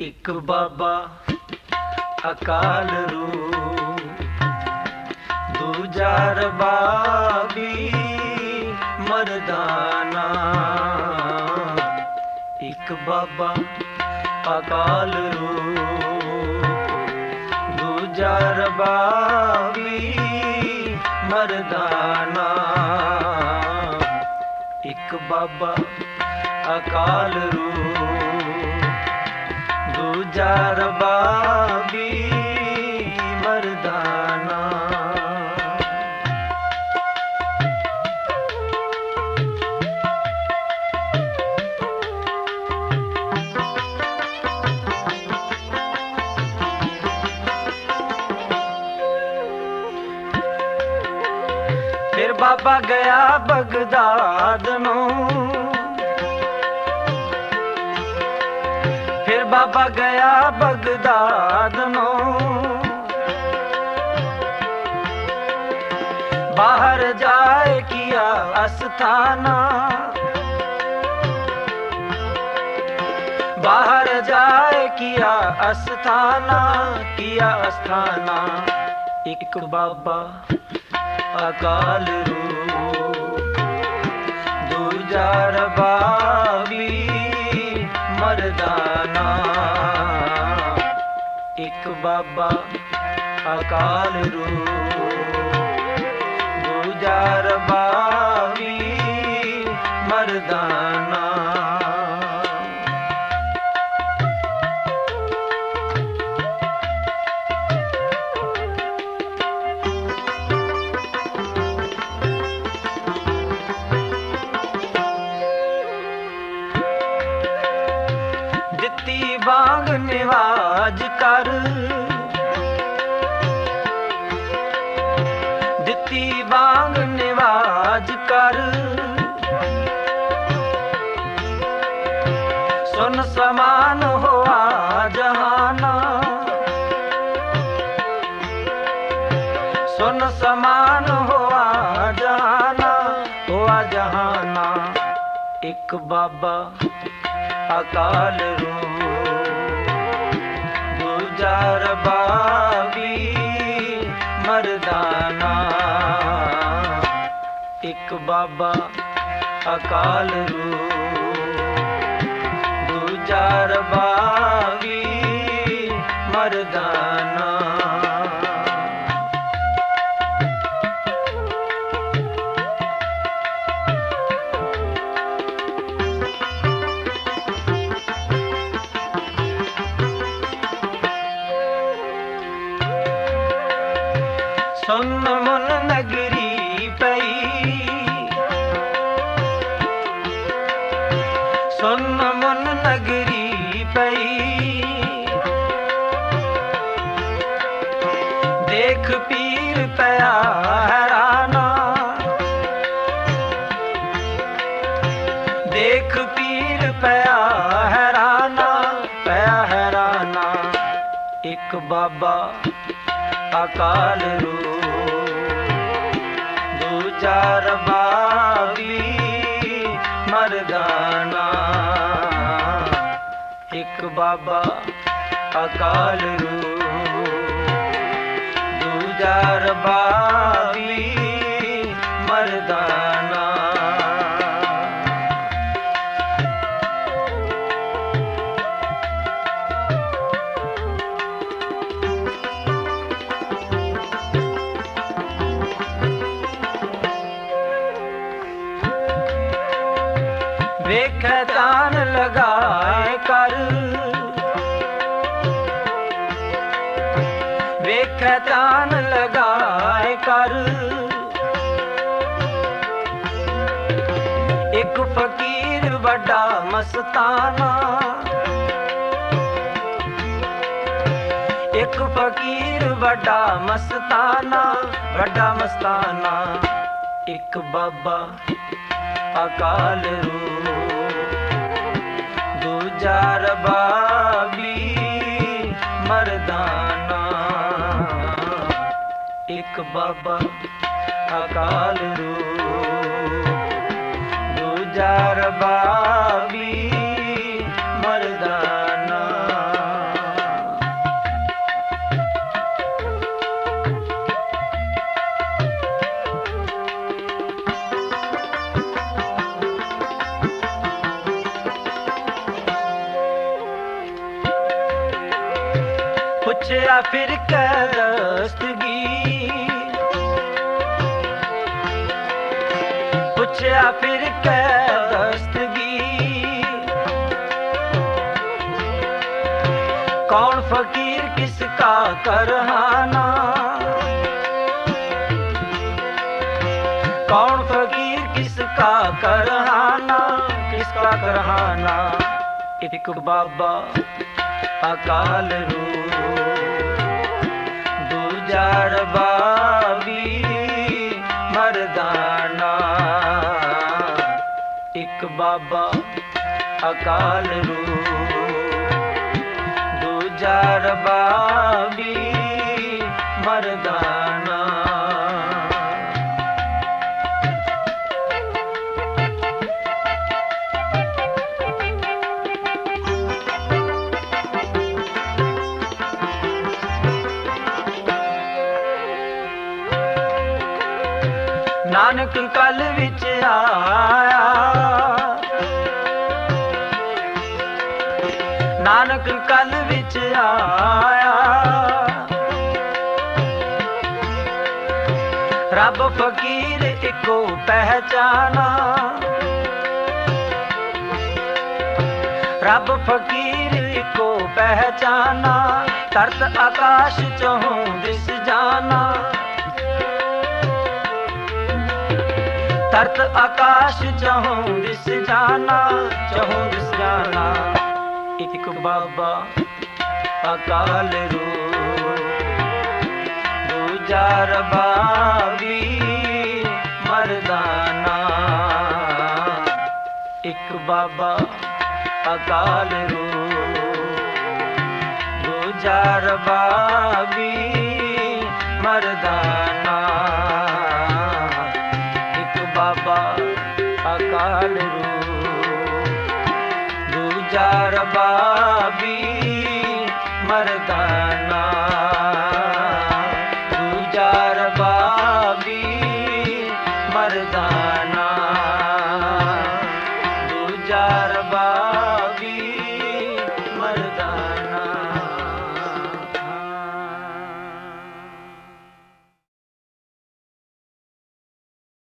ਇੱਕ ਬਾਬਾ ਅਕਾਲ ਰੂਪ, ਦੂਜਾ ਰਬਾਬੀ ਮਰਦਾਨਾ। ਇੱਕ ਬਾਬਾ ਅਕਾਲ ਰੂਪ, ਦੂਜਾ ਰਬਾਬੀ ਮਰਦਾਨਾ। ਇੱਕ ਬਾਬਾ ਅਕਾਲ ਰੂਪ, ਦੂਜਾ ਰਬਾਬੀ ਮਰਦਾਨਾ। ਫਿਰ ਬਾਬਾ ਗਿਆ ਬਗਦਾਦ ਨੂੰ, ਫਿਰ ਬਾਬਾ ਗਿਆ ਬਗਦਾਦ ਨੂੰ। ਬਾਹਰ ਜਾਏ ਕੀਆ ਅਸਥਾਨਾ, ਬਾਹਰ ਜਾਏ ਕੀਆ ਅਸਥਾਨਾ, ਕੀਆ ਅਸਥਾਨਾ। ਇੱਕ ਬਾਬਾ ਅਕਾਲ ਰੂਪ, ਦੂਜਾ ਰਬਾਬੀ ਮਰਦਾਨਾ। ਇੱਕ ਬਾਬਾ ਅਕਾਲ ਰੂਪ, ਦੂਜਾ ਰਬਾਬੀ ਮਰਦਾਨਾ। ਦਿੱਤੀ ਵਾਂਗ ਨਿਵਾਜ ਕਰ, ਦਿੱਤੀ ਵਾਂਗ ਨਿਵਾਜ ਕਰ। ਸੁਨ ਸਮਾਨ ਹੋਆ ਜਹਾਨਾ, ਸੁਨ ਸਮਾਨ ਹੋਆ ਜਹਾਨਾ, ਹੋਆ ਜਹਾਨਾ। ਇੱਕ ਬਾਬਾ ਅਕਾਲ ਰੂਪ, ਦੂਜਾ ਰਬਾਬੀ ਮਰਦਾਨਾ। ਇੱਕ ਬਾਬਾ ਅਕਾਲ ਰੂਪ, ਦੂਜਾ ਰਬਾਬੀ ਮਰਦਾਨਾ। ਸੁਨ ਮੁਨ ਨਗਰੀ ਪਈ, ਸੁਨ ਮੁਨ ਨਗਰੀ ਪਈ। ਦੇਖ ਪੀਰ ਪਿਆ ਹੈਰਾਨਾ, ਦੇਖ ਪੀਰ ਪਿਆ ਹੈਰਾਨਾ, ਪਿਆ ਹੈਰਾਨਾ। ਇੱਕ ਬਾਬਾ ਅਕਾਲ ਰੂਪ, ਦੂਜਾ ਰਬਾਬੀ ਮਰਦਾਨਾ। ਇੱਕ ਬਾਬਾ ਅਕਾਲ ਰੂਪ, ਦੂਜਾ ਰਬਾਬੀ ਮਰਦਾਨਾ। ਵੇਖੈ ਤਾਨ ਲਗਾਏ ਕਰ, ਵੇਖੈ ਤਾਨ ਲਗਾਏ ਕਰ। ਇੱਕ ਫਕੀਰ ਵੱਡਾ ਮਸਤਾਨਾ, ਇੱਕ ਫਕੀਰ ਵੱਡਾ ਮਸਤਾਨਾ, ਵੱਡਾ ਮਸਤਾਨਾ। ਇੱਕ ਬਾਬਾ ਅਕਾਲ ਰੂਪ, ਦੂਜਾ ਰਬਾਬੀ ਮਰਦਾਨਾ। ਇੱਕ ਬਾਬਾ ਅਕਾਲ ਰੂਪ, ਦੂਜਾ ਰਬਾਬੀ ਮਰਦਾਨਾ। पुछया फिर कै दस्तगी, पुछया फिर कै दस्तगी, कौन फकीर किसका करहाना, कौन फकीर किसका करहाना, किसका करहाना। एक बाबा अकाल रूप, दूजा रबाबी मर्दाना। एक बाबा अकाल रूप, दूजा रबाबी मर्दाना। नानक कल विच आया, नानक कल विच आया, रब फकीर इको पहचाना, रब फकीर इको पहचाना। तरत आकाश चहूं दिस जाना, तरत आकाश चहूं दिस जाना, चहूं दिस जाना। एक बाबा अकाल रूप, दूजा रबाबी मर्दाना। एक बाबा अकाल रूप, दूजा रबाबी मर्दाना। बाबा अकाल रूप, दूजा रबाबी मर्दाना, दूजा रबाबी मर्दाना।